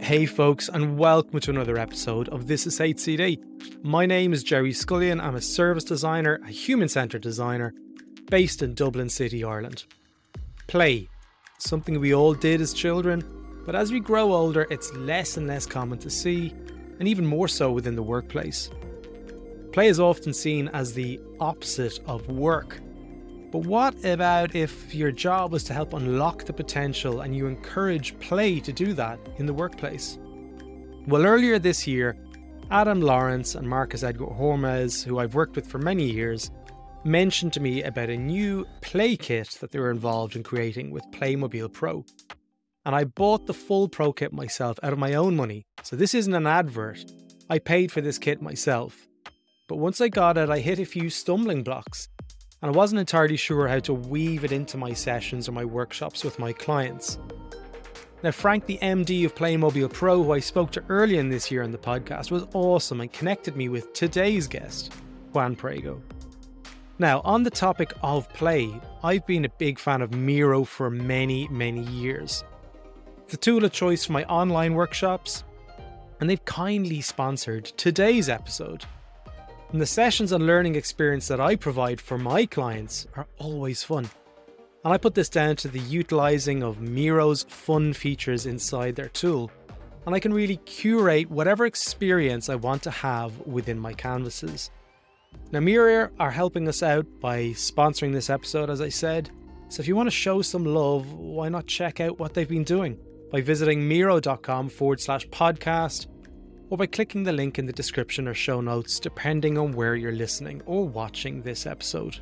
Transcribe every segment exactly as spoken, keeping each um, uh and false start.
Hey folks, and welcome to another episode of This Is H C D. My name is Jerry Scullion. I'm a service designer, a human-centred designer, based in Dublin City, Ireland. Play, something we all did as children, but as we grow older, it's less and less common to see, and even more so within the workplace. Play is often seen as the opposite of work. But what about if your job was to help unlock the potential and you encourage play to do that in the workplace? Well, earlier this year, Adam Lawrence and Marcus Edgar Hormez, who I've worked with for many years, mentioned to me about a new play kit that they were involved in creating with Playmobil Pro. And I bought the full Pro kit myself out of my own money. So this isn't an advert. I paid for this kit myself. But once I got it, I hit a few stumbling blocks. And I wasn't entirely sure how to weave it into my sessions or my workshops with my clients. Now, Frank, the M D of Playmobil Pro, who I spoke to earlier in this year on the podcast, was awesome and connected me with today's guest, Juan Prego. Now, on the topic of play, I've been a big fan of Miro for many, many years. It's a tool of choice for my online workshops, and they've kindly sponsored today's episode. And the sessions and learning experience that I provide for my clients are always fun. And I put this down to the utilising of Miro's fun features inside their tool. And I can really curate whatever experience I want to have within my canvases. Now, Miro are helping us out by sponsoring this episode, as I said. So if you want to show some love, why not check out what they've been doing by visiting miro.com forward slash podcast, or by clicking the link in the description or show notes, depending on where you're listening or watching this episode.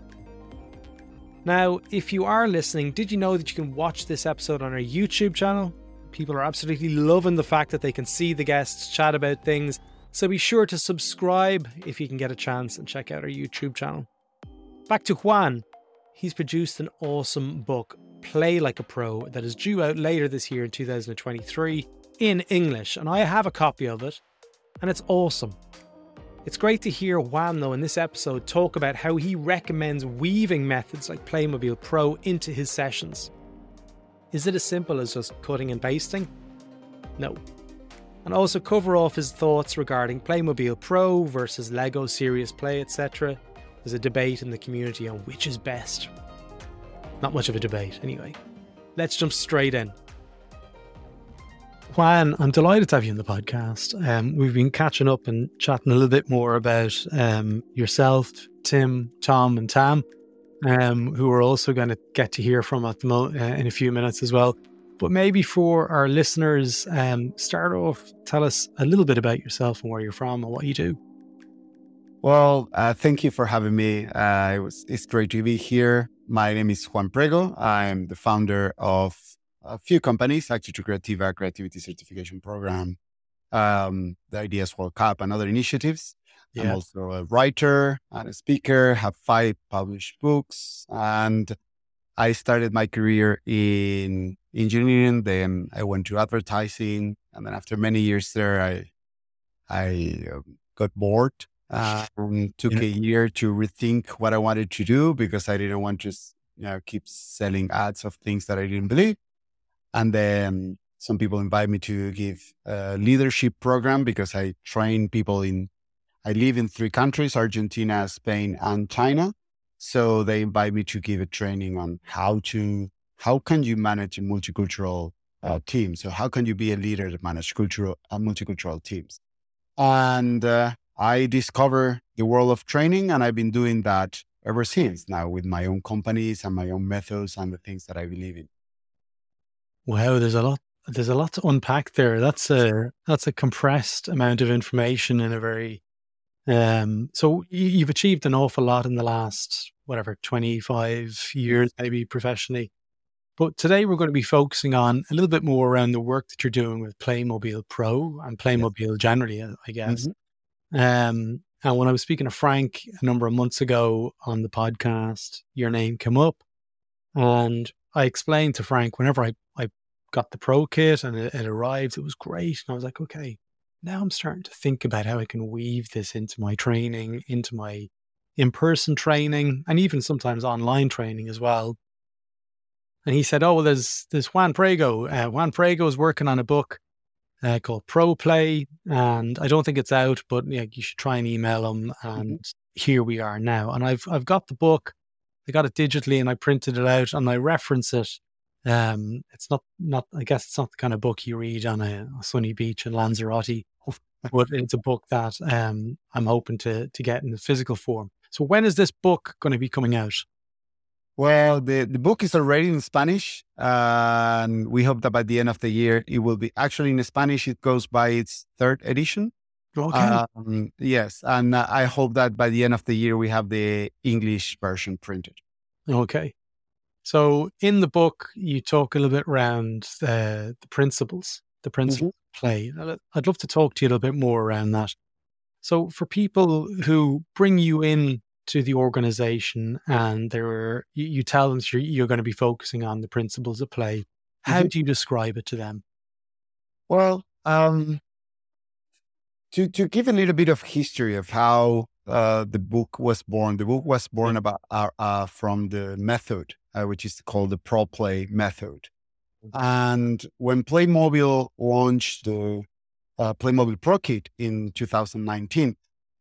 Now, if you are listening, did you know that you can watch this episode on our YouTube channel? People are absolutely loving the fact that they can see the guests chat about things, so be sure to subscribe if you can get a chance and check out our YouTube channel. Back to Juan. He's produced an awesome book, Play Like a Pro, that is due out later this year in two thousand twenty-three in English, and I have a copy of it. And it's awesome. It's great to hear Juan, though, in this episode talk about how he recommends weaving methods like Playmobil Pro into his sessions. Is it as simple as just cutting and pasting? No. And also cover off his thoughts regarding Playmobil Pro versus Lego Serious Play, et cetera. There's a debate in the community on which is best. Not much of a debate, anyway. Let's jump straight in. Juan, I'm delighted to have you on the podcast. Um, we've been catching up and chatting a little bit more about um, yourself, Tim, Tom, and Tam, um, who we're also going to get to hear from at the mo- uh, in a few minutes as well. But maybe for our listeners, um, start off, tell us a little bit about yourself and where you're from and what you do. Well, uh, thank you for having me. Uh, it was, it's great to be here. My name is Juan Prego. I'm the founder of a few companies, Actitud Creativa, Creativity Certification Program, um, the Ideas World Cup, and other initiatives. Yeah. I'm also a writer and a speaker, have five published books, and I started my career in engineering. Then I went to advertising, and then after many years there, I I uh, got bored. Uh, and took yeah. a year to rethink what I wanted to do because I didn't want to just you know keep selling ads of things that I didn't believe. And then some people invite me to give a leadership program because I train people in, I live in three countries, Argentina, Spain, and China. So they invite me to give a training on how to, how can you manage a multicultural uh, team? So how can you be a leader that manage cultural and uh, multicultural teams? And uh, I discovered the world of training, and I've been doing that ever since now with my own companies and my own methods and the things that I believe in. Wow, there's a lot. There's a lot to unpack there. That's a that's a compressed amount of information in a very. Um, so you, you've achieved an awful lot in the last whatever twenty-five years, maybe professionally. But today we're going to be focusing on a little bit more around the work that you're doing with Playmobil Pro and Playmobil yes. generally, I guess. Mm-hmm. Um, and when I was speaking to Frank a number of months ago on the podcast, your name came up, and I explained to Frank whenever I, I got the Pro kit and it, it arrived, it was great. And I was like, okay, now I'm starting to think about how I can weave this into my training, into my in-person training, and even sometimes online training as well. And he said, oh, well, there's, there's Juan Prego. Uh, Juan Prego is working on a book uh, called Pro Play, and I don't think it's out, but yeah, you should try and email them. And mm-hmm. here we are now. And I've I've got the book. I got it digitally, and I printed it out, and I reference it. Um, it's not not. I guess it's not the kind of book you read on a, a sunny beach in Lanzarote, but it's a book that um, I'm hoping to to get in the physical form. So when is this book going to be coming out? Well, the, the book is already in Spanish, uh, and we hope that by the end of the year, it will be actually in Spanish. It goes by its third edition. Okay. Um, yes. And uh, I hope that by the end of the year, we have the English version printed. Okay. So in the book, you talk a little bit around uh, the principles, the principles mm-hmm. of play. I'd love to talk to you a little bit more around that. So for people who bring you in to the organization and they're, you, you tell them you're, you're going to be focusing on the principles of play, how mm-hmm. do you describe it to them? Well, um, to, to give a little bit of history of how uh, the book was born, the book was born about uh, uh, from the method, uh, which is called the Pro Play method. And when Playmobil launched the uh, Playmobil Pro Kit in two thousand nineteen,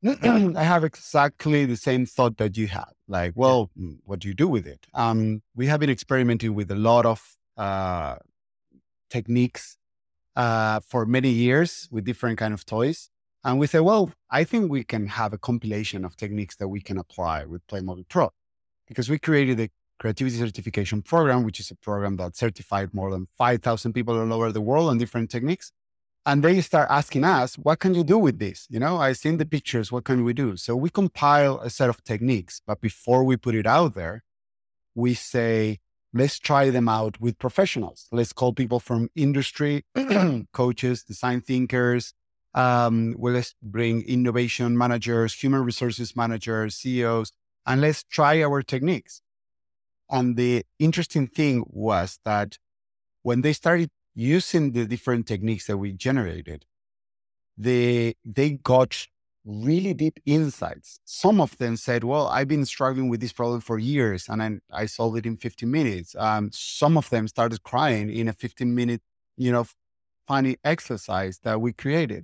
I have exactly the same thought that you had. Like, well, what do you do with it? Um, we have been experimenting with a lot of uh, techniques uh, for many years with different kind of toys. And we said, well, I think we can have a compilation of techniques that we can apply with Playmobil Pro, because we created a creativity certification program, which is a program that certified more than five thousand people all over the world on different techniques. And they start asking us, what can you do with this? You know, I've seen the pictures, what can we do? So we compile a set of techniques, but before we put it out there, we say, let's try them out with professionals. Let's call people from industry, coaches, design thinkers. Um, well, let's bring innovation managers, human resources managers, C E Os, and let's try our techniques. And the interesting thing was that when they started using the different techniques that we generated, they, they got really deep insights. Some of them said, well, I've been struggling with this problem for years and I, I solved it in fifteen minutes. Um, some of them started crying in a fifteen minute, you know, funny exercise that we created.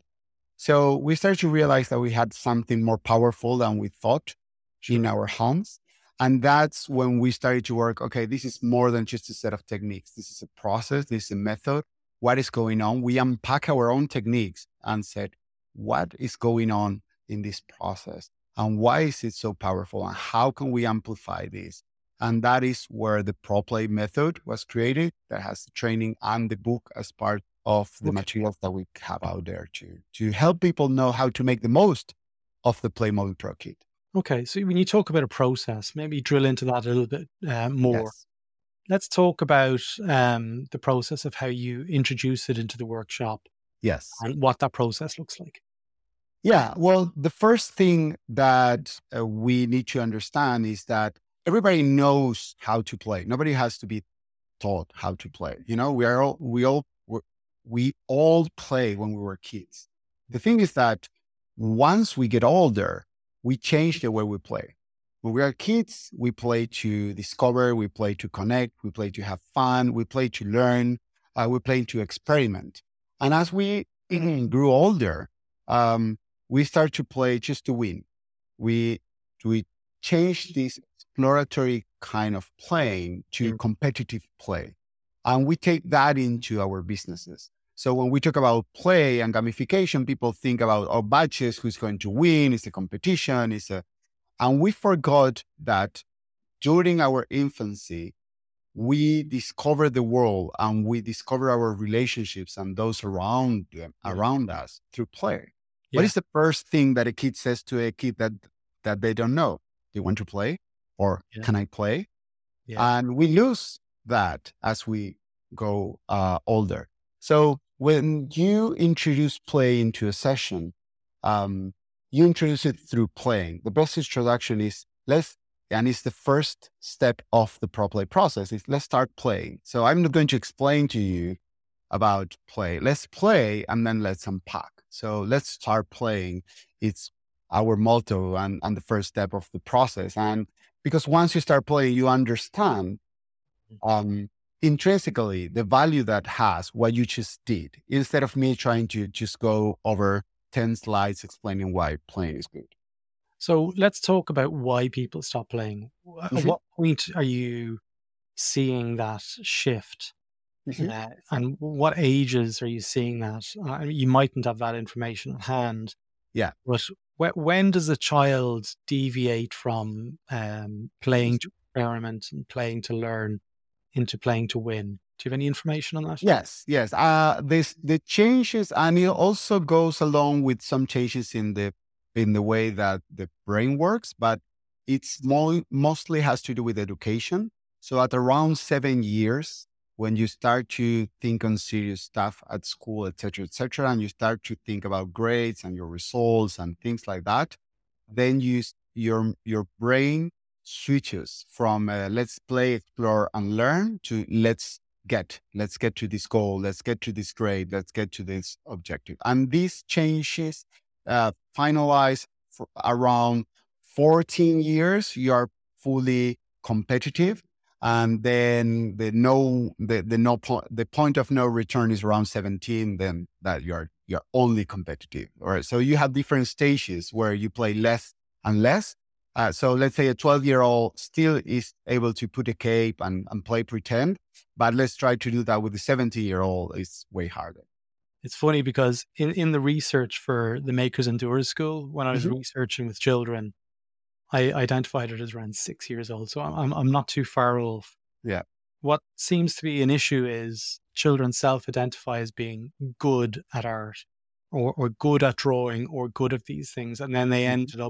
So we started to realize that we had something more powerful than we thought sure. in our homes. And that's when we started to work, okay, this is more than just a set of techniques. This is a process. This is a method. What is going on? We unpack our own techniques and said, what is going on in this process? And why is it so powerful? And how can we amplify this? And that is where the Pro Play method was created, that has the training and the book as part of the okay. materials that we have out there to, to help people know how to make the most of the Playmobil Pro Kit. Okay, so when you talk about a process, maybe drill into that a little bit uh, more. Yes. Let's talk about um, the process of how you introduce it into the workshop. Yes. And what that process looks like. Yeah, well, the first thing that uh, we need to understand is that everybody knows how to play. Nobody has to be taught how to play. You know, we are all, we all, we all play when we were kids. The thing is that once we get older, we change the way we play. When we are kids, we play to discover, we play to connect, we play to have fun, we play to learn, uh, we play to experiment. And as we grew older, um, we start to play just to win. We, we change this exploratory kind of playing to mm. competitive play. And we take that into our businesses. So when we talk about play and gamification, people think about, oh, badges, who's going to win, it's a competition, it's a, and we forgot that during our infancy, we discover the world and we discover our relationships and those around them, around us through play. Yeah. What is the first thing that a kid says to a kid that, that they don't know? Do you want to play? Or yeah. can I play? Yeah. And we lose that as we go uh, older. So when you introduce play into a session, um, you introduce it through playing. The best introduction is let's, and it's the first step of the Pro Play process, is let's start playing. So I'm not going to explain to you about play. Let's play and then let's unpack. So let's start playing. It's our motto and, and the first step of the process. And because once you start playing, you understand um, intrinsically the value that has what you just did, instead of me trying to just go over ten slides explaining why playing is good. So let's talk about why people stop playing. At Mhm, what point are you seeing that shift? mhm. Uh, and what ages are you seeing that? Uh, you mightn't have that information at hand, Yeah. but wh- when does a child deviate from um, playing to experiment and playing to learn into playing to win? Do you have any information on that? Yes, yes. Uh, this the changes, and it also goes along with some changes in the in the way that the brain works, but it's mo- mostly has to do with education. So at around seven years, when you start to think on serious stuff at school, et cetera, et cetera, and you start to think about grades and your results and things like that, then you s- your your brain switches from uh, let's play, explore, and learn to let's get let's get to this goal, let's get to this grade, let's get to this objective. And these changes uh, finalize for around fourteen years. You are fully competitive, and then the no the the no point the point of no return is around seventeen. Then that you're you're only competitive. All right, so you have different stages where you play less and less. Uh, so let's say a twelve year old still is able to put a cape and, and play pretend, but let's try to do that with the seventy year old. It's way harder. It's funny because in, in the research for the Makers and Doers School, when I was Mhm. researching with children, I identified it as around six years old. So I'm, I'm I'm not too far off. Yeah. What seems to be an issue is children self-identify as being good at art or, or good at drawing or good at these things. And then they Mhm. ended up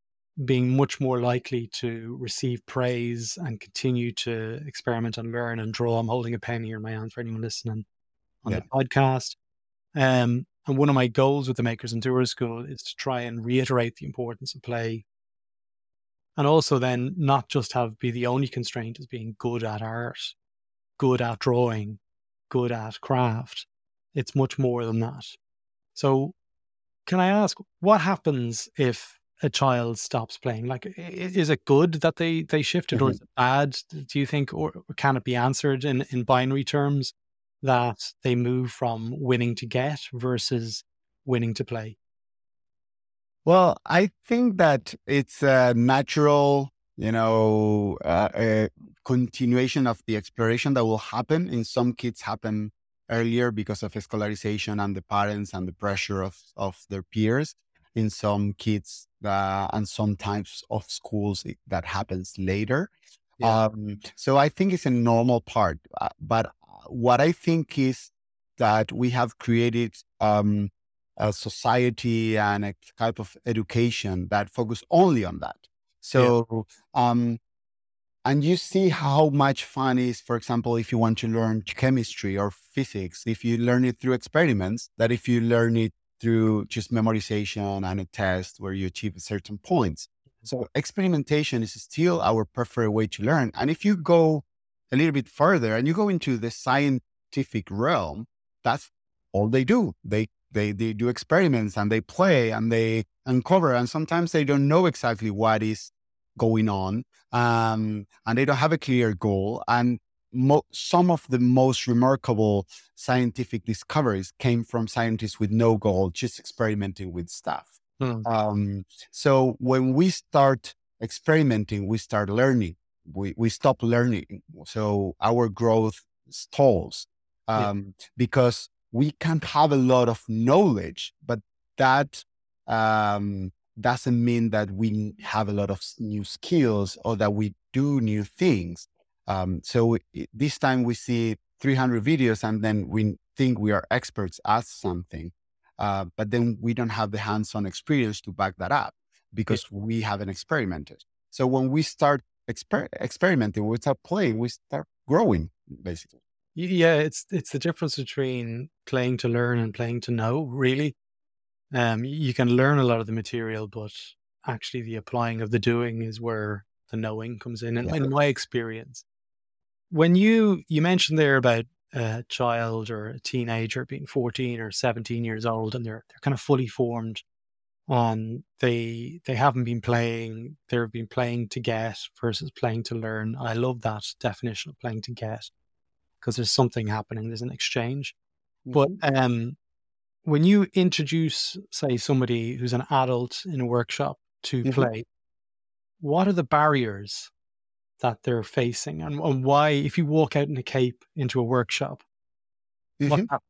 being much more likely to receive praise and continue to experiment and learn and draw. I'm holding a pen here in my hand for anyone listening on the Yeah. podcast. Um, and one of my goals with the Makers and Doers School is to try and reiterate the importance of play. And also then not just have be the only constraint as being good at art, good at drawing, good at craft. It's much more than that. So can I ask, what happens if a child stops playing? Like, i- is it good that they they shifted, or Mhm. is it bad? Do you think, or can it be answered in in binary terms that they move from winning to get versus winning to play? Well, I think that it's a natural, you know, uh, a continuation of the exploration that will happen. In some kids, happen earlier because of escolarization and the parents and the pressure of of their peers. In some kids uh, and some types of schools, it- that happens later. Yeah, Um, so I think it's a normal part. Uh, but uh, what I think is that we have created. Um, a society and a type of education that focus only on that. yeah, So, um, and you see how much fun is, for example, if you want to learn chemistry or physics, if you learn it through experiments, that if you learn it through just memorization and a test where you achieve certain points. So experimentation is still our preferred way to learn. And if you go a little bit further and you go into the scientific realm, that's all they do. They they they do experiments and they play and they uncover, and sometimes they don't know exactly what is going on, um, and they don't have a clear goal. And mo- some of the most remarkable scientific discoveries came from scientists with no goal, just experimenting with stuff. Hmm, Um, so when we start experimenting, we start learning. We we stop learning, so our growth stalls, yeah, um, because we can have a lot of knowledge, but that um, doesn't mean that we have a lot of s- new skills or that we do new things. Um, so i- this time we see three hundred videos and then we think we are experts at something, uh, but then we don't have the hands-on experience to back that up yeah. because we haven't experimented. So when we start exper- experimenting, we start playing, we start growing, basically. Y- Yeah, it's it's the difference between playing to learn and playing to know, really. Um, y- you can learn a lot of the material, but actually the applying of the doing is where the knowing comes in, in, Yeah. in my experience. When you you mentioned there about a child or a teenager being fourteen or seventeen years old and they're they're kind of fully formed and they they haven't been playing, they've been playing to get versus playing to learn. I love that definition of playing to get. because there's something happening, there's an exchange. Mhm. But um, when you introduce, say, somebody who's an adult in a workshop to Mhm. play, what are the barriers that they're facing, and, and why, if you walk out in a cape into a workshop, what Mhm. hap-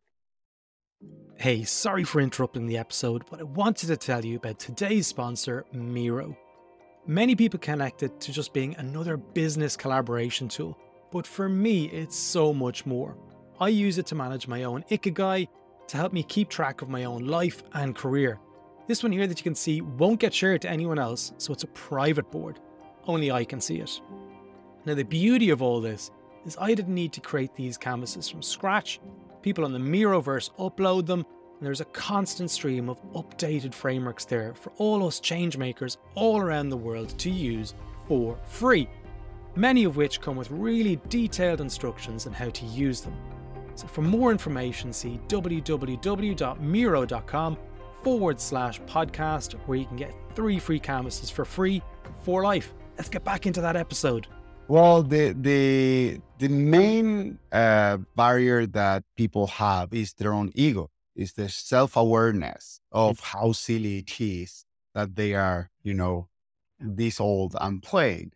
Hey, sorry for interrupting the episode, but I wanted to tell you about today's sponsor, Miro. Many people connect it to just being another business collaboration tool, but for me, it's so much more. I use it to manage my own Ikigai, to help me keep track of my own life and career. This one here that you can see won't get shared to anyone else, so it's a private board. Only I can see it. Now, the beauty of all this is I didn't need to create these canvases from scratch. People on the Miroverse upload them, and there's a constant stream of updated frameworks there for all us changemakers all around the world to use for free, many of which come with really detailed instructions on how to use them. So for more information, see www.miro.com forward slash podcast, where you can get three free canvases for free for life. Let's get back into that episode. Well, the the the main uh, barrier that people have is their own ego, is the self awareness of how silly it is that they are, you know, this old and playing.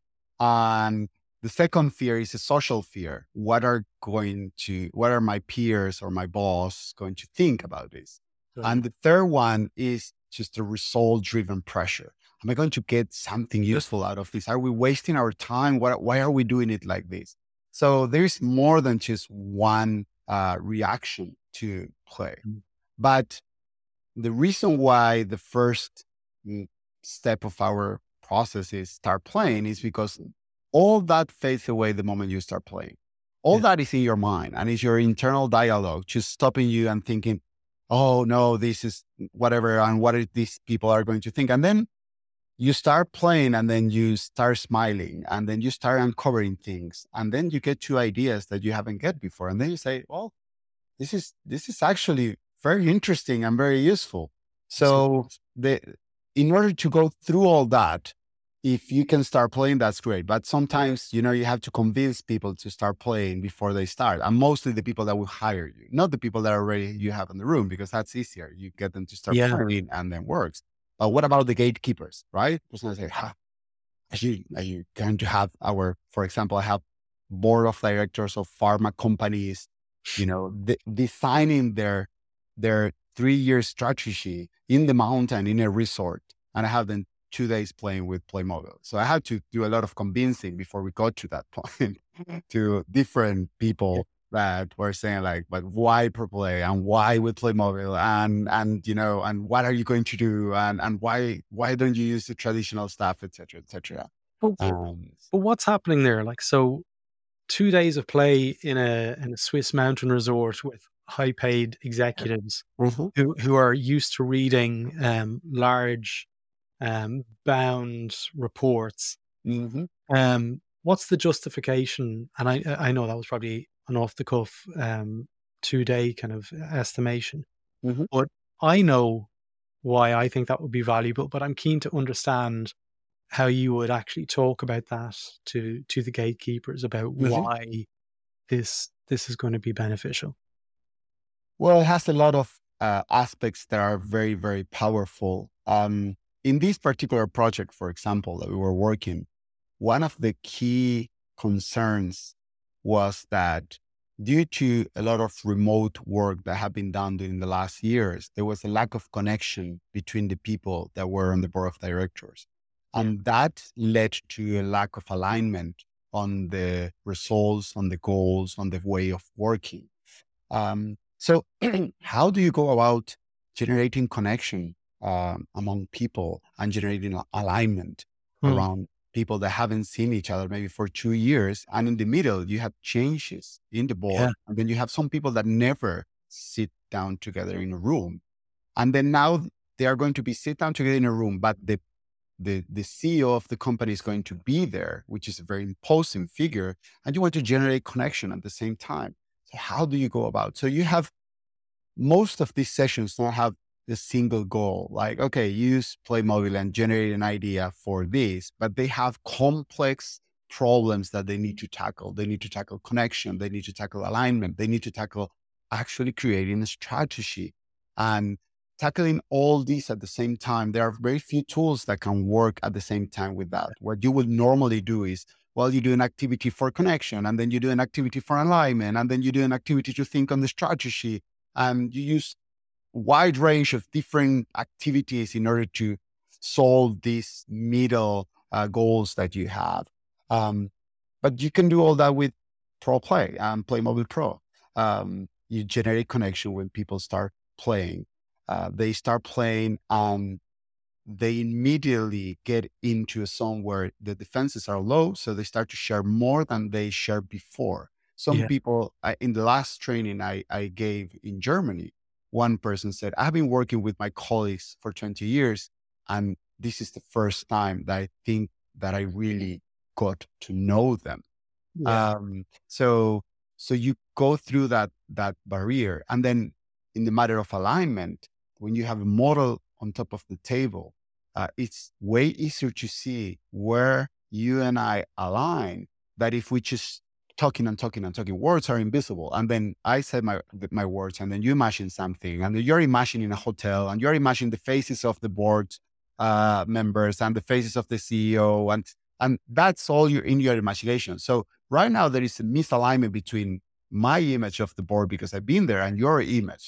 And the second fear is a social fear. What are going to, what are my peers or my boss going to think about this? Good. And the third one is just a result driven pressure. Am I going to get something useful out of this? Are we wasting our time? What, why are we doing it like this? So there's more than just one uh, reaction to play. Mm. But the reason why the first mm, step of our process is start playing is because all that fades away the moment you start playing. All Yeah. that is in your mind and is your internal dialogue just stopping you and thinking, oh no, this is whatever. And what are these people are going to think? And then you start playing and then you start smiling and then you start uncovering things. And then you get two ideas that you haven't get before. And then you say, well, this is, this is actually very interesting and very useful. So the, in order to go through all that, if you can start playing, that's great. But sometimes, you know, you have to convince people to start playing before they start. And mostly the people that will hire you, not the people that already you have in the room, because that's easier. You get them to start Yeah. playing and then works. But what about the gatekeepers, right? Who's going to say, ha, are you, are you going to have our, for example, I have board of directors of pharma companies, you know, de- designing their, their three-year strategy in the mountain, in a resort. And I have them two days playing with Playmobil. So I had to do a lot of convincing before we got to that point to different people that were saying like, but why Purple A and why with Playmobil and, and, you know, and what are you going to do? And, and why, why don't you use the traditional stuff, et cetera, et cetera. But, Um, but what's happening there? Like, so two days of play in a in a Swiss mountain resort with high paid executives mm-hmm. who, who are used to reading um, large um, bound reports. Mm-hmm. Um, what's the justification? And I I know that was probably an off the cuff um, two day kind of estimation, Mm-hmm. but I know why I think that would be valuable. But I'm keen to understand how you would actually talk about that to to the gatekeepers about Mm-hmm. why this this is going to be beneficial. Well, it has a lot of uh, aspects that are very, very powerful. Um, in this particular project, for example, that we were working, one of the key concerns was that due to a lot of remote work that have been done during the last years, there was a lack of connection between the people that were on the board of directors. And that led to a lack of alignment on the results, on the goals, on the way of working. Um, so how do you go about generating connection um, among people and generating alignment Hmm. around people that haven't seen each other maybe for two years? And in the middle, you have changes in the board. Yeah. And then you have some people that never sit down together in a room. And then now they are going to be sit down together in a room, but the the the C E O of the company is going to be there, which is a very imposing figure, and you want to generate connection at the same time. So how do you go about? So you have most of these sessions don't have a single goal, like, okay, use Playmobil and generate an idea for this, but they have complex problems that they need to tackle. They need to tackle connection. They need to tackle alignment. They need to tackle actually creating a strategy and tackling all these at the same time. There are very few tools that can work at the same time with that. What you would normally do is, well, you do an activity for connection, and then you do an activity for alignment, and then you do an activity to think on the strategy. And you use a wide range of different activities in order to solve these middle uh, goals that you have. Um, but you can do all that with ProPlay and Playmobil Pro. Um, you generate connection when people start playing. Uh, they start playing and they immediately get into a zone where the defenses are low. So they start to share more than they shared before. Some Yeah. people, I, in the last training I, I gave in Germany, one person said, I've been working with my colleagues for twenty years. And this is the first time that I think that I really got to know them. Yeah. Um, so, so you go through that, that barrier. And then in the matter of alignment, when you have a model on top of the table, uh, it's way easier to see where you and I align that if we just talking and talking and talking, words are invisible. And then I said my, my words, and then you imagine something, and then you're imagining a hotel, and you're imagining the faces of the board uh, members and the faces of the C E O. And, and that's all you're in your imagination. So right now there is a misalignment between my image of the board because I've been there and your image.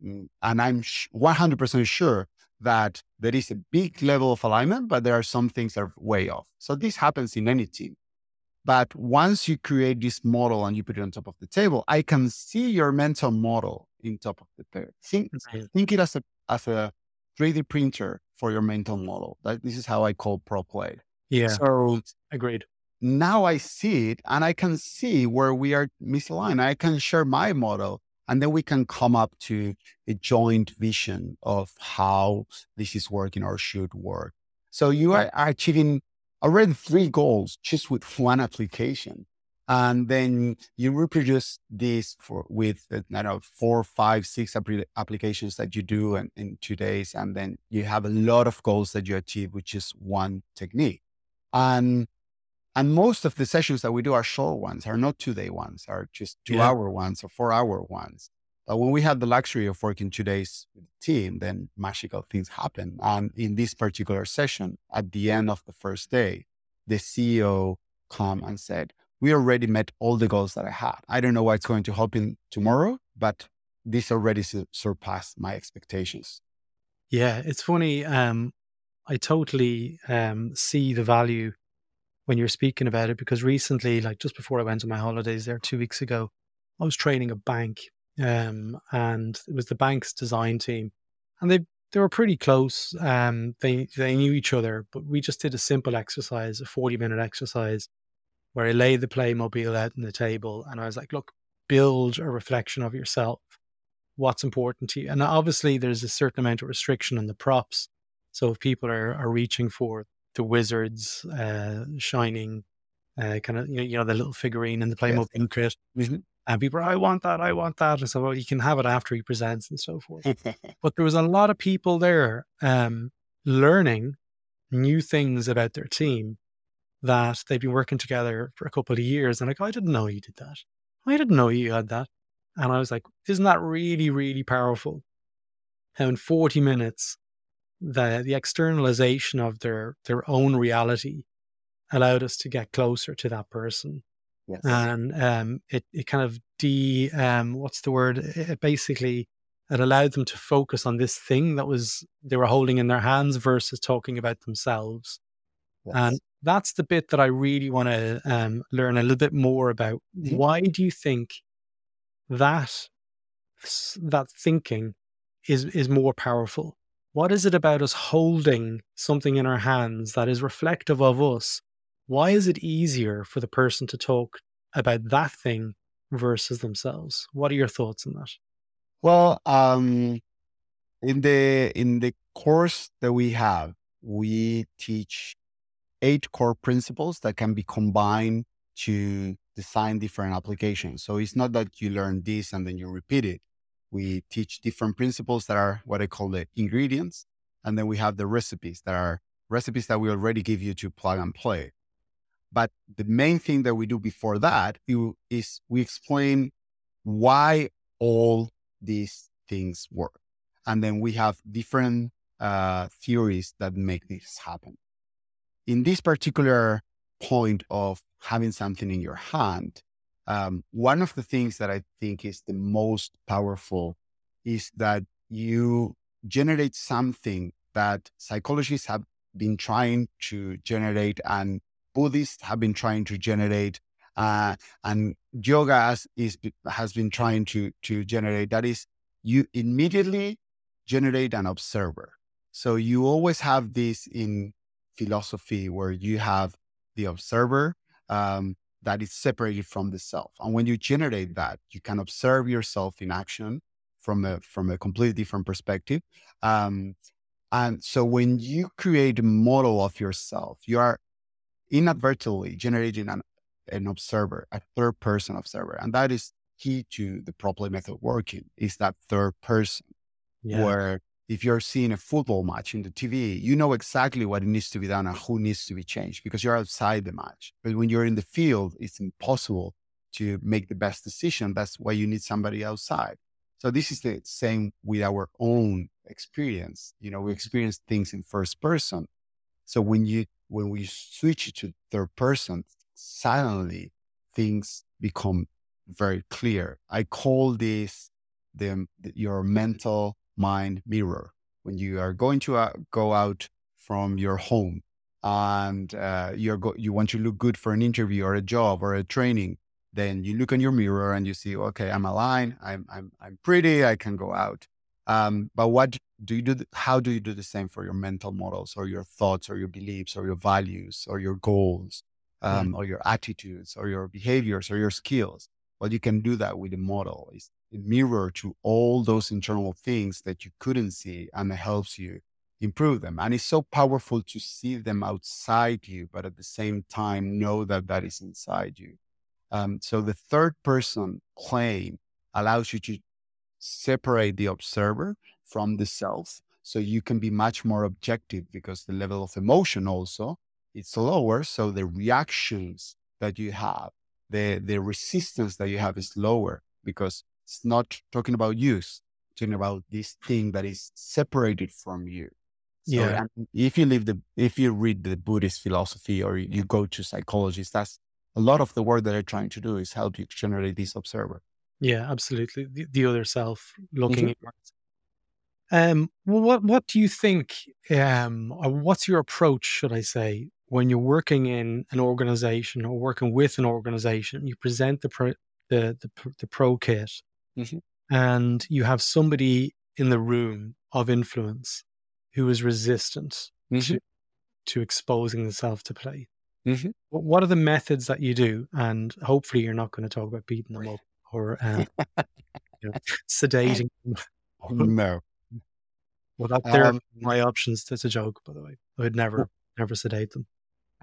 And I'm one hundred percent sure that there is a big level of alignment, but there are some things that are way off. So this happens in any team. But once you create this model and you put it on top of the table, I can see your mental model in top of the table. Think, Right. think it as a, as a three D printer for your mental model. That, this is how I call ProPlay. Yeah. So Agreed. now I see it and I can see where we are misaligned. I can share my model, and then we can come up to a joint vision of how this is working or should work. So you are achieving already three goals just with one application. And then you reproduce this for with, uh, I don't know, four, five, six appli- applications that you do in, in two days. And then you have a lot of goals that you achieve with just one technique. And And most of the sessions that we do are short ones, are not two-day ones, are just two-hour yeah. ones or four-hour ones. But when we have the luxury of working two days with the team, then magical things happen. And in this particular session, at the end of the first day, the C E O came and said, we already met all the goals that I had. I don't know what's going to happen tomorrow, but this already su- surpassed my expectations. Yeah, it's funny. Um, I totally um, see the value when you're speaking about it, because recently, like just before I went on my holidays there two weeks ago, I was training a bank, um, and it was the bank's design team, and they they were pretty close. Um, they they knew each other, but we just did a simple exercise, a forty minute exercise, where I laid the Playmobil out on the table, and I was like, look, build a reflection of yourself. What's important to you? And obviously, there's a certain amount of restriction on the props. So if people are are reaching for the wizards, uh, shining, uh, kind of, you know, you know, the little figurine in the Playmobil yes. kit. Mm-hmm. And people are, I want that, I want that. And so, well, you can have it after he presents and so forth. But there was a lot of people there um, learning new things about their team that they've been working together for a couple of years. And like, oh, I didn't know you did that. I didn't know you had that. And I was like, isn't that really, really powerful? How in forty minutes, the the externalization of their their own reality allowed us to get closer to that person. Yes. And um, it, it kind of de, um, what's the word? It basically, it allowed them to focus on this thing that was, they were holding in their hands versus talking about themselves. Yes. And that's the bit that I really want to um, learn a little bit more about. Mm-hmm. Why do you think that, that thinking is, is more powerful? What is it about us holding something in our hands that is reflective of us? Why is it easier for the person to talk about that thing versus themselves? What are your thoughts on that? Well, um, in the in the course that we have, we teach eight core principles that can be combined to design different applications. So it's not that you learn this and then you repeat it. We teach different principles that are what I call the ingredients. And then we have the recipes that are recipes that we already give you to plug and play. But the main thing that we do before that is we explain why all these things work. And then we have different uh, theories that make this happen. In this particular point of having something in your hand, um, one of the things that I think is the most powerful is that you generate something that psychologists have been trying to generate and Buddhists have been trying to generate, uh, and yoga has, is, has been trying to, to generate. That is, you immediately generate an observer. So you always have this in philosophy where you have the observer um, that is separated from the self. And when you generate that, you can observe yourself in action from a, from a completely different perspective. Um, and so when you create a model of yourself, you are inadvertently generating an, an observer, a third person observer. And that is key to the Proplay method working, is that third person. Yeah. Where if you're seeing a football match in the T V, you know exactly what needs to be done and who needs to be changed because you're outside the match. But when you're in the field, it's impossible to make the best decision. That's why you need somebody outside. So this is the same with our own experience. You know, we experience things in first person. So when you when we switch it to third person, suddenly things become very clear. I call this the, the your mental mind mirror. When you are going to uh, go out from your home and uh, you're go- you want to look good for an interview or a job or a training, then you look in your mirror and you see, okay, I'm aligned, I'm I'm I'm pretty, I can go out. Um, but what do you do? Th- how do you do the same for your mental models or your thoughts or your beliefs or your values or your goals um, mm. or your attitudes or your behaviors or your skills? Well, you can do that with a model. It's a mirror to all those internal things that you couldn't see, and it helps you improve them. And it's so powerful to see them outside you, but at the same time, know that that is inside you. Um, so the third person claim allows you to separate the observer from the self, so you can be much more objective because the level of emotion also it's lower. So the reactions that you have, the the resistance that you have is lower because it's not talking about you, it's talking about this thing that is separated from you. So yeah. if you live the if you read the Buddhist philosophy or you go to psychologists, that's a lot of the work that they're trying to do is help you generate this observer. Yeah, absolutely. The, the other self looking mm-hmm. inwards. Um, well, what what do you think? Um, or what's your approach, should I say, when you're working in an organization or working with an organization? You present the pro, the the, the pro kit, mm-hmm. and you have somebody in the room of influence who is resistant mm-hmm. to to exposing the self to play. Mm-hmm. What, what are the methods that you do? And hopefully, you're not going to talk about beating them up or uh, you know, sedating them. No. Well, that there um, are my options. That's a joke, by the way. I would never, never sedate them.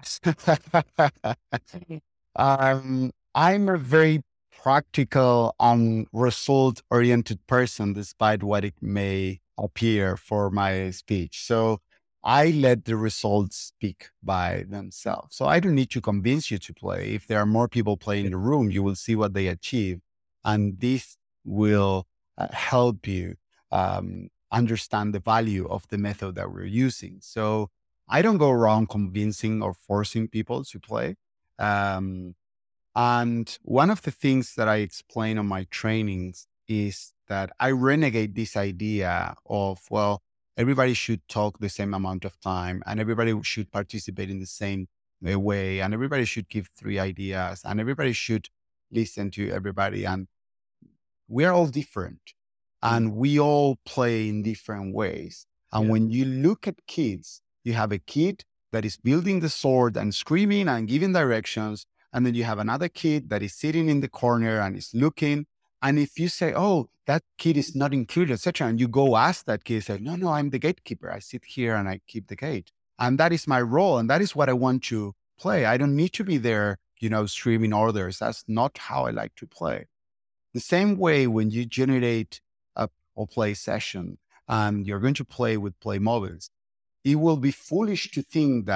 um, I'm a very practical and result-oriented person, despite what it may appear for my speech. So I let the results speak by themselves. So I don't need to convince you to play. If there are more people playing in the room, you will see what they achieve. And this will uh, help you um, understand the value of the method that we're using. So I don't go around convincing or forcing people to play. Um, and one of the things that I explain on my trainings is that I renegade this idea of, well, everybody should talk the same amount of time and everybody should participate in the same way and everybody should give three ideas and everybody should listen to everybody. And we're all different. And we all play in different ways. And yeah. when you look at kids, you have a kid that is building the sword and screaming and giving directions. And then you have another kid that is sitting in the corner and is looking. And if you say, oh, that kid is not included, et cetera, and you go ask that kid, say, no, no, I'm the gatekeeper. I sit here and I keep the gate. And that is my role. And that is what I want to play. I don't need to be there, you know, screaming orders. That's not how I like to play. The same way when you generate a, a play session and you're going to play with Playmobiles, it will be foolish to think that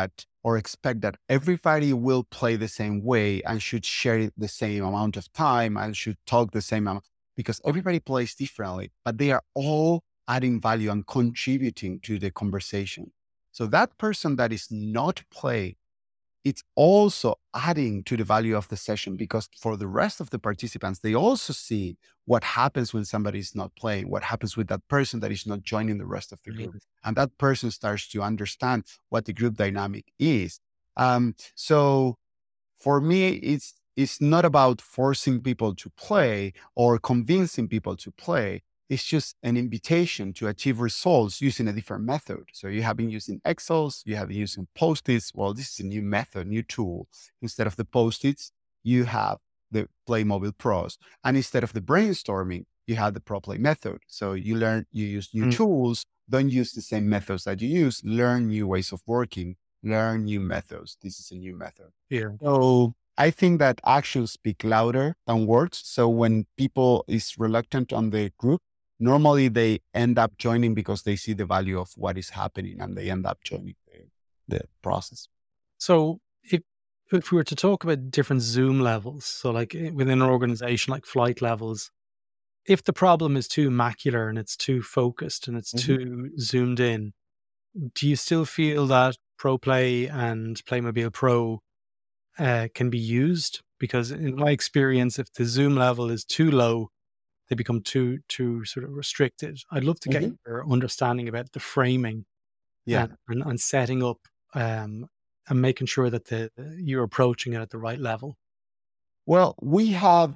or expect that everybody will play the same way and should share the same amount of time and should talk the same amount, because everybody plays differently, but they are all adding value and contributing to the conversation. So that person that is not playing, it's also adding to the value of the session, because for the rest of the participants, they also see what happens when somebody is not playing, what happens with that person that is not joining the rest of the group. And that person starts to understand what the group dynamic is. Um, so for me, it's it's not about forcing people to play or convincing people to play. It's just an invitation to achieve results using a different method. So you have been using Excels, you have been using Post-its. Well, this is a new method, new tool. Instead of the Post-its, you have the Playmobil Pros. And instead of the brainstorming, you have the ProPlay method. So you learn, you use new mm. tools, don't use the same methods that you use, learn new ways of working, learn new methods. This is a new method. Yeah. So I think that actions speak louder than words. So when people is reluctant on the group, normally they end up joining because they see the value of what is happening and they end up joining the, the process. So if, if we were to talk about different Zoom levels, so like within an organization, like flight levels, if the problem is too macular and it's too focused and it's mm-hmm. too zoomed in, do you still feel that ProPlay and Playmobil Pro uh, can be used? Because in my experience, if the zoom level is too low, they become too too sort of restricted. I'd love to get mm-hmm. your understanding about the framing, yeah, and, and, and setting up um, and making sure that the you're approaching it at the right level. Well, we have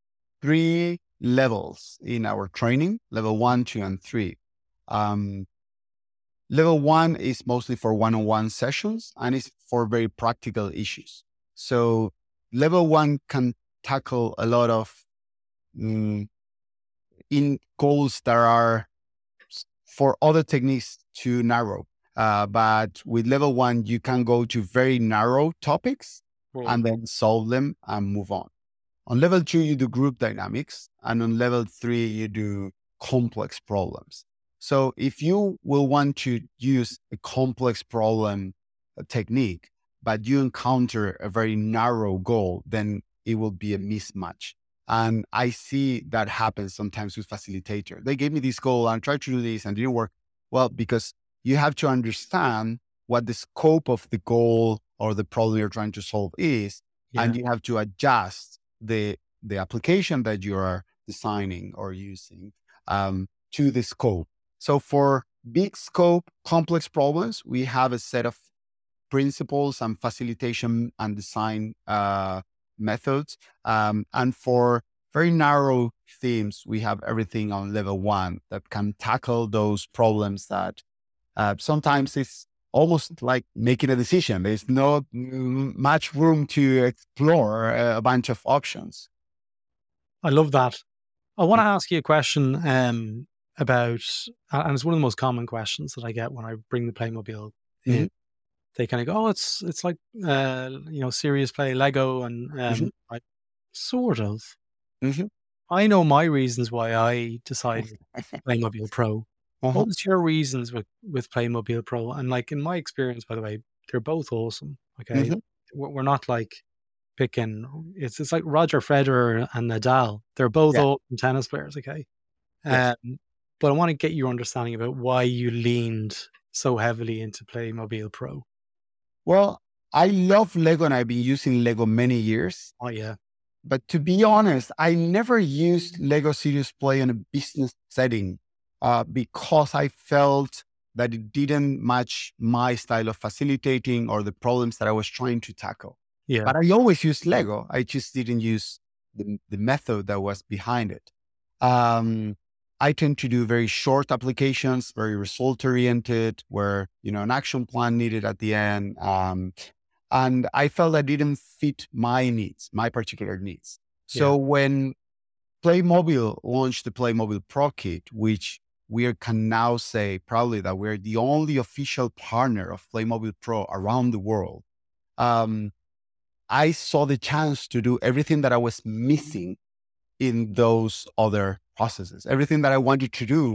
three levels in our training: level one, two, and three. Um, level one is mostly for one-on-one sessions and it's for very practical issues. So level one can tackle a lot of um, in goals that are for other techniques too narrow. Uh, but with level one, you can go to very narrow topics mm. and then solve them and move on. On level two, you do group dynamics. And on level three, you do complex problems. So if you will want to use a complex problem technique, but you encounter a very narrow goal, then it will be a mismatch. And I see that happen sometimes with facilitator. They gave me this goal and I tried to do this and it didn't work. Well, because you have to understand what the scope of the goal or the problem you're trying to solve is. Yeah. And you have to adjust the, the application that you are designing or using um, to the scope. So for big scope, complex problems, we have a set of principles and facilitation and design uh, methods. Um, and for very narrow themes, we have everything on level one that can tackle those problems that uh, sometimes it's almost like making a decision. There's not much room to explore a bunch of options. I love that. I want to ask you a question um, about, and it's one of the most common questions that I get when I bring the Playmobil in. Mm-hmm. They kind of go, oh, it's it's like, uh, you know, Serious Play, Lego, and um, mm-hmm. I, sort of. Mm-hmm. I know my reasons why I decided Playmobil Pro. Uh-huh. What was your reasons with, with Playmobil Pro? And like in my experience, by the way, they're both awesome. Okay, mm-hmm. we're not like picking. It's it's like Roger Federer and Nadal. They're both yeah. awesome tennis players. Okay, yeah. um, but I want to get your understanding about why you leaned so heavily into Playmobil Pro. Well, I love Lego and I've been using Lego many years. Oh, yeah. But to be honest, I never used Lego Serious Play in a business setting uh, because I felt that it didn't match my style of facilitating or the problems that I was trying to tackle. Yeah. But I always used Lego. I just didn't use the, the method that was behind it. Um, I tend to do very short applications, very result oriented, where, you know, an action plan needed at the end. Um, and I felt that didn't fit my needs, my particular needs. So yeah. when Playmobil launched the Playmobil Pro Kit, which we can now say proudly that we're the only official partner of Playmobil Pro around the world, um, I saw the chance to do everything that I was missing in those other processes. Everything that I wanted to do,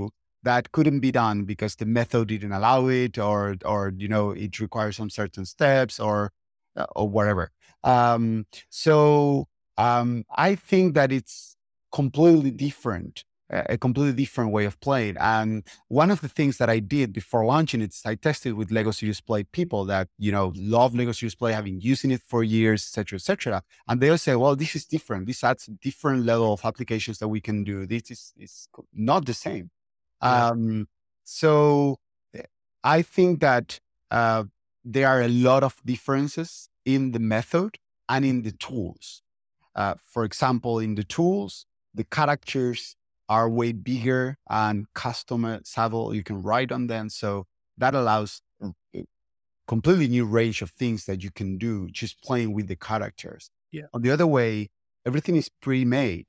that couldn't be done because the method didn't allow it, or, or, you know, it requires some certain steps, or, uh, or whatever. Um, so, um, I think that it's completely different, a completely different way of playing. And one of the things that I did before launching it is I tested with Lego Serious Play people that, you know, love Lego Serious Play, have been using it for years, et cetera, et cetera. And they'll say, well, this is different. This adds a different level of applications that we can do. This is, is not the same. Yeah. Um, so I think that uh, there are a lot of differences in the method and in the tools. Uh, for example, in the tools, the characters are way bigger and customizable. You can write on them. So that allows a completely new range of things that you can do just playing with the characters. Yeah. On the other way, everything is pre-made.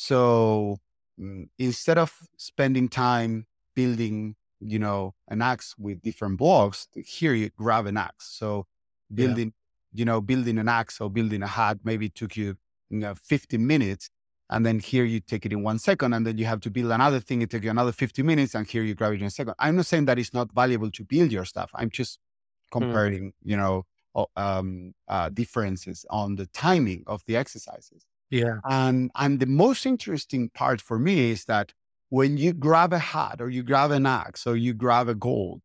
So mm, instead of spending time building, you know, an axe with different blocks, here you grab an axe. So building, yeah. you know, building an axe or building a hat maybe took you, you know, fifteen minutes. And then here you take it in one second, and then you have to build another thing. It takes you another fifty minutes, and here you grab it in a second. I'm not saying that it's not valuable to build your stuff. I'm just comparing, mm. you know, um, uh, differences on the timing of the exercises. Yeah. And, and the most interesting part for me is that when you grab a hat or you grab an axe or you grab a gold,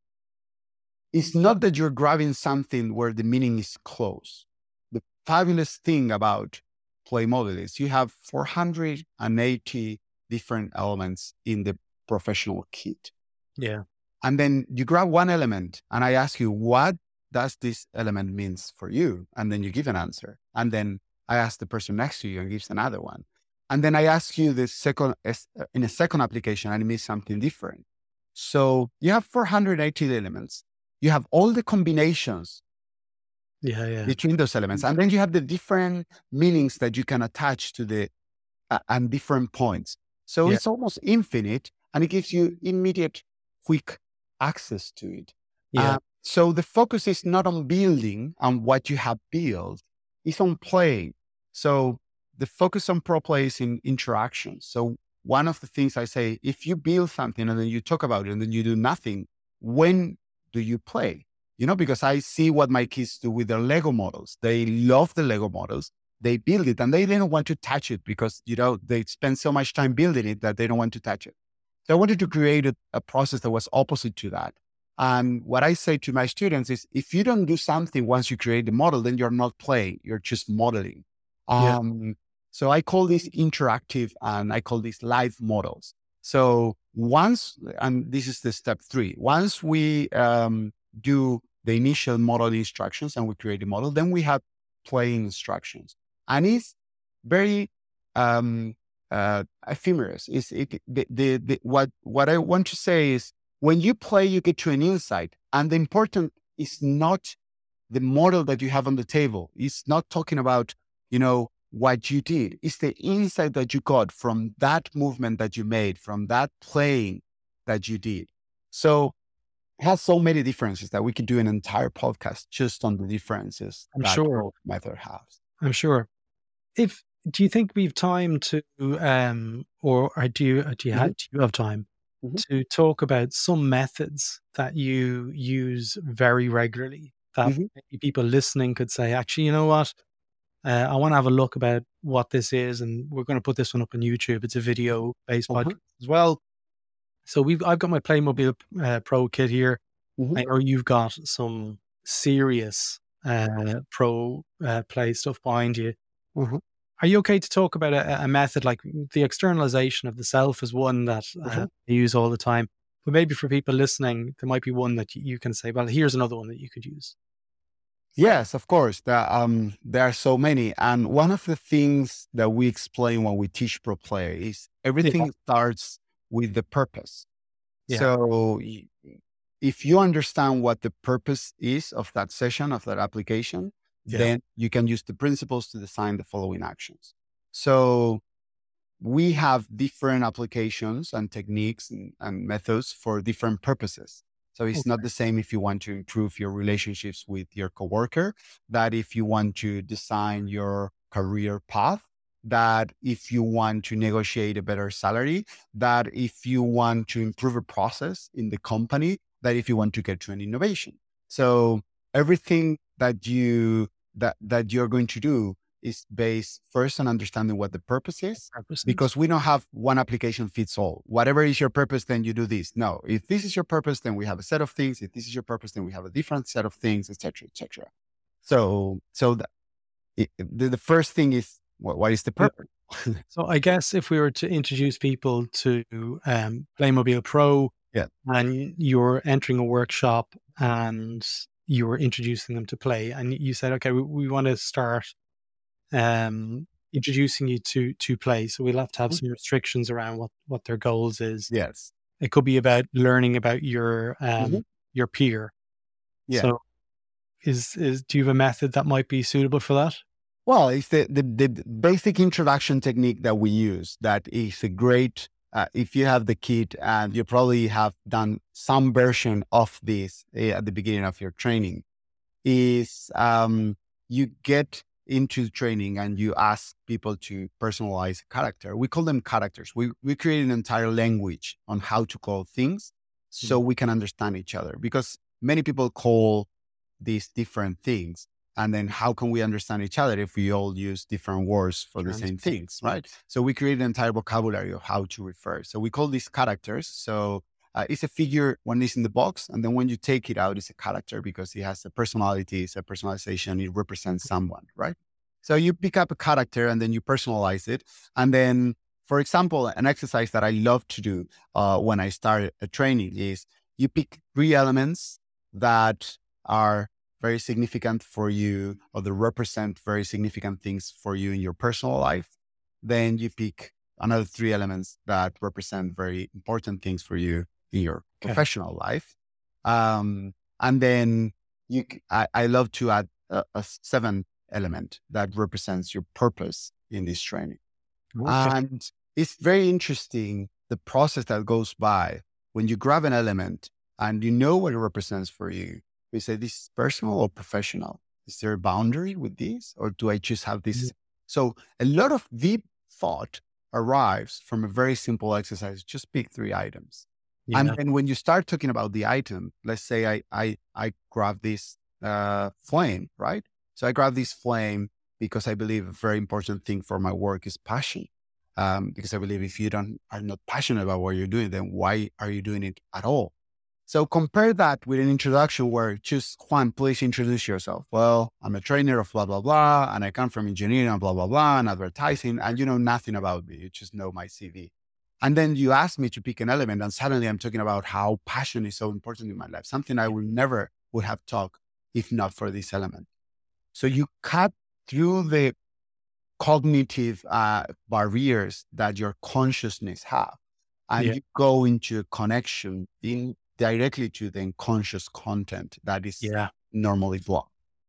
it's not that you're grabbing something where the meaning is close. The fabulous thing about Play Model is you have four hundred eighty different elements in the professional kit. Yeah. And then you grab one element and I ask you, what does this element means for you? And then you give an answer. And then I ask the person next to you and gives another one. And then I ask you the second, in a second application, and it means something different. So you have four hundred eighty elements. You have all the combinations yeah, yeah. between those elements. And then you have the different meanings that you can attach to the, uh, and different points. So yeah. it's almost infinite, and it gives you immediate, quick access to it. Yeah. Uh, so the focus is not on building on what you have built, it's on playing. So the focus on pro play is in interactions. So one of the things I say, if you build something and then you talk about it and then you do nothing, when do you play? You know, because I see what my kids do with their Lego models. They love the Lego models. They build it and they don't want to touch it because, you know, they spend so much time building it that they don't want to touch it. So I wanted to create a, a process that was opposite to that. And what I say to my students is, if you don't do something once you create the model, then you're not playing, you're just modeling. Yeah. Um, so I call this interactive and I call these live models. So once, and this is the step three, once we um, do the initial model instructions and we create a model, then we have playing instructions. And it's very um, uh, ephemeral. It's, it, the, the, the, what, what I want to say is, when you play, you get to an insight. And the important is not the model that you have on the table. It's not talking about, you know, what you did. It's the insight that you got from that movement that you made, from that playing that you did. So it has so many differences that we could do an entire podcast just on the differences I'm that sure. both method has. I'm sure. If do you think we've time to, um, or, or do you do you, mm-hmm. have, do you have time mm-hmm. to talk about some methods that you use very regularly that mm-hmm. maybe people listening could say, actually, you know what? Uh, I want to have a look about what this is, and we're going to put this one up on YouTube. It's a video-based uh-huh. podcast as well. So we've I've got my Playmobil uh, Pro kit here. Mm-hmm. I know you've got some serious uh, Pro uh, Play stuff behind you. Mm-hmm. Are you okay to talk about a, a method like the externalization of the self is one that mm-hmm. uh, I use all the time, but maybe for people listening, there might be one that you can say, well, here's another one that you could use. Yes, of course. There, um, there are so many. And one of the things that we explain when we teach Pro Player is everything yeah. starts with the purpose. Yeah. So if you understand what the purpose is of that session, of that application, yeah. then you can use the principles to design the following actions. So we have different applications and techniques and, and methods for different purposes. So it's okay. not the same if you want to improve your relationships with your coworker, that if you want to design your career path, that if you want to negotiate a better salary, that if you want to improve a process in the company, that if you want to get to an innovation. So everything that you that that you're going to do is based first on understanding what the purpose is, Purposes. because we don't have one application fits all. Whatever is your purpose, then you do this. No, if this is your purpose, then we have a set of things. If this is your purpose, then we have a different set of things, et cetera, et cetera. So, so the, it, the, the first thing is, what, what is the purpose? So I guess if we were to introduce people to um, Playmobil Pro, yeah, and you're entering a workshop and you were introducing them to Play, and you said, okay, we, we want to start um, introducing you to to Play. So we'll have to have mm-hmm. some restrictions around what, what their goals is. Yes. It could be about learning about your um, mm-hmm. your peer. Yeah. So is is do you have a method that might be suitable for that? Well, it's the, the, the basic introduction technique that we use that is a great, uh, if you have the kit and you probably have done some version of this uh, at the beginning of your training, is um, you get into training and you ask people to personalize a character. We call them characters. We, we create an entire language on how to call things so mm-hmm. we can understand each other, because many people call these different things. And then how can we understand each other if we all use different words for the same things, right? So we create an entire vocabulary of how to refer. So we call these characters. So uh, it's a figure when it's in the box. And then when you take it out, it's a character because it has a personality, it's a personalization, it represents someone, right? So you pick up a character and then you personalize it. And then, for example, an exercise that I love to do uh, when I start a training is you pick three elements that are very significant for you, or they represent very significant things for you in your personal life. Then you pick another three elements that represent very important things for you in your okay. professional life. Um, and then you, I, I love to add a, a seventh element that represents your purpose in this training. Okay. And it's very interesting, the process that goes by when you grab an element and you know what it represents for you. We say, this is personal or professional? Is there a boundary with this? Or do I just have this? Mm-hmm. So a lot of deep thought arrives from a very simple exercise. Just pick three items. Yeah. And then when you start talking about the item, let's say I I, I grab this uh, flame, right? So I grab this flame because I believe a very important thing for my work is passion. Um, because I believe if you don't are not passionate about what you're doing, then why are you doing it at all? So compare that with an introduction where just, Juan, please introduce yourself. Well, I'm a trainer of blah, blah, blah, and I come from engineering and blah, blah, blah, and advertising, and you know nothing about me. You just know my C V. And then you ask me to pick an element, and suddenly I'm talking about how passion is so important in my life, something I would never would have talked if not for this element. So you cut through the cognitive uh, barriers that your consciousness have, and yeah. you go into a connection in directly to the unconscious content that is yeah. normally blocked.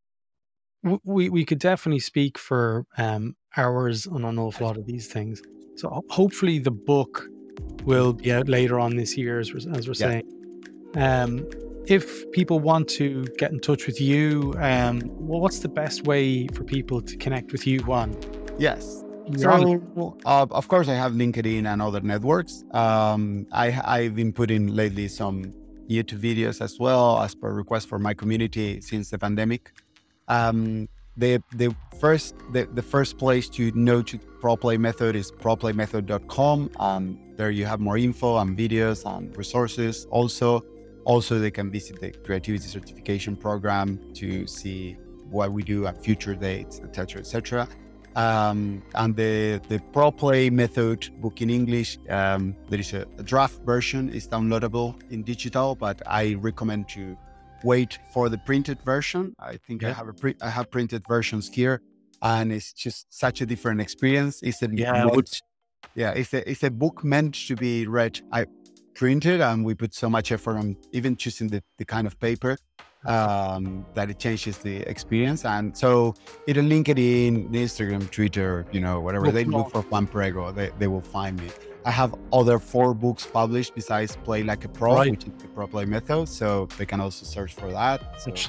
We we could definitely speak for um, hours on an awful lot of these things. So hopefully the book will be out later on this year, as we're, as we're yeah. saying. Um, if people want to get in touch with you, um, well, what's the best way for people to connect with you, Juan? Yes. So, uh, of course, I have LinkedIn and other networks. Um, I, I've been putting lately some YouTube videos as well as per request for my community since the pandemic. Um, the the first the, the first place to know to ProPlay Method is pro play method dot com. Um, there you have more info and videos and resources. Also, also they can visit the Creativity Certification Program to see what we do at future dates, et cetera, et cetera. Um, and the, the ProPlay Method book in English, um, there is a, a draft version, is downloadable in digital, but I recommend to wait for the printed version. I think yeah. I have a pre- I have printed versions here, and it's just such a different experience. It's a yeah, meant, yeah, it's a it's a book meant to be read. I printed, and we put so much effort on even choosing the, the kind of paper. Um, that it changes the experience. And so it'll link it in Instagram, Twitter, you know, whatever. They look for Juan Prego, they, they will find me. I have other four books published besides Play Like a Pro, right. which is the ProPlay Method. So they can also search for that. So,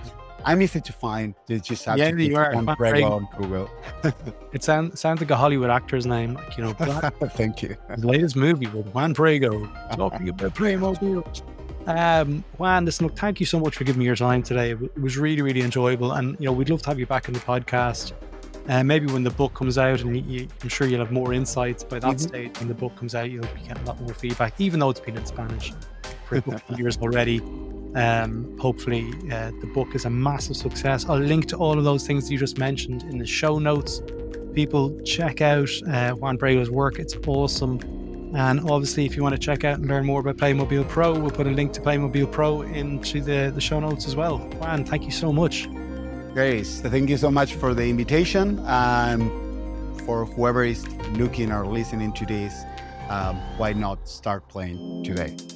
I'm easy to find. You just have Yeah, to you click are. on Juan Prego Prego. on Google. It sounds sounds like a Hollywood actor's name. Like, you know, Thank you. his latest movie with Juan Prego talking about Playmobil. Um, Juan, listen, look, thank you so much for giving me your time today. It was really, really enjoyable, and you know, we'd love to have you back on the podcast. Uh, maybe when the book comes out, and you, you, I'm sure you'll have more insights by that Mhm. stage. When the book comes out, you'll be getting a lot more feedback, even though it's been in Spanish for a couple of years already. Um, hopefully, uh, the book is a massive success. I'll link to all of those things you just mentioned in the show notes. People, check out uh, Juan Prego's work; it's awesome. And obviously, if you want to check out and learn more about Playmobil Pro, we'll put a link to Playmobil Pro into the, the show notes as well. Juan, thank you so much. Grace, thank you so much for the invitation, and for whoever is looking or listening to this, um, why not start playing today?